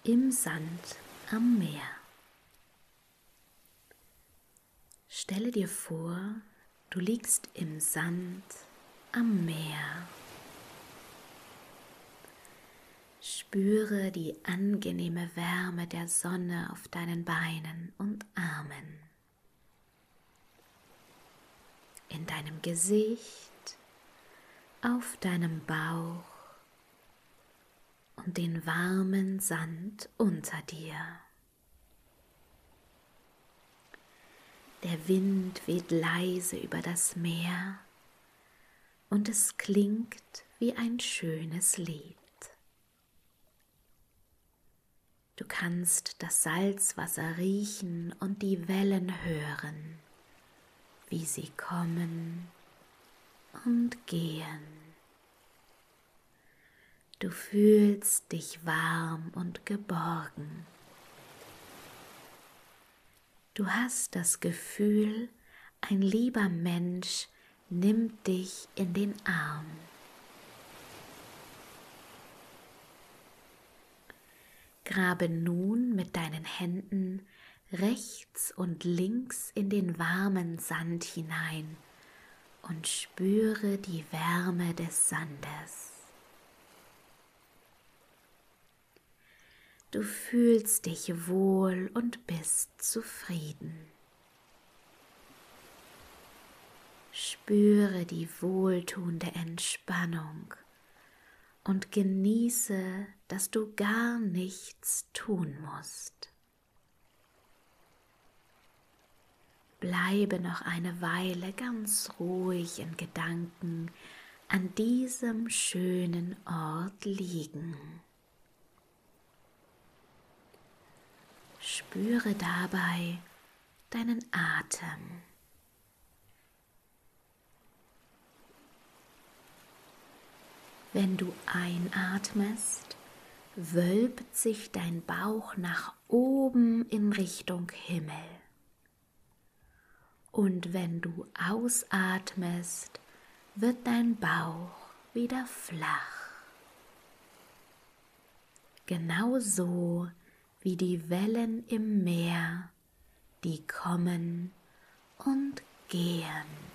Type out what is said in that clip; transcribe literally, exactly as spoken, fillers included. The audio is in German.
im Sand am Meer. Stelle dir vor, du liegst im Sand am Meer. Spüre die angenehme Wärme der Sonne auf deinen Beinen und Armen, in deinem Gesicht, auf deinem Bauch und den warmen Sand unter dir. Der Wind weht leise über das Meer und es klingt wie ein schönes Lied. Du kannst das Salzwasser riechen und die Wellen hören, wie sie kommen und gehen. Du fühlst dich warm und geborgen. Du hast das Gefühl, ein lieber Mensch nimmt dich in den Arm. Grabe nun mit deinen Händen rechts und links in den warmen Sand hinein und spüre die Wärme des Sandes. Du fühlst dich wohl und bist zufrieden. Spüre die wohltuende Entspannung und genieße, dass du gar nichts tun musst. Bleibe noch eine Weile ganz ruhig in Gedanken an diesem schönen Ort liegen. Spüre dabei deinen Atem. Wenn du einatmest, wölbt sich dein Bauch nach oben in Richtung Himmel. Und wenn du ausatmest, wird dein Bauch wieder flach. Genauso wie die Wellen im Meer, die kommen und gehen.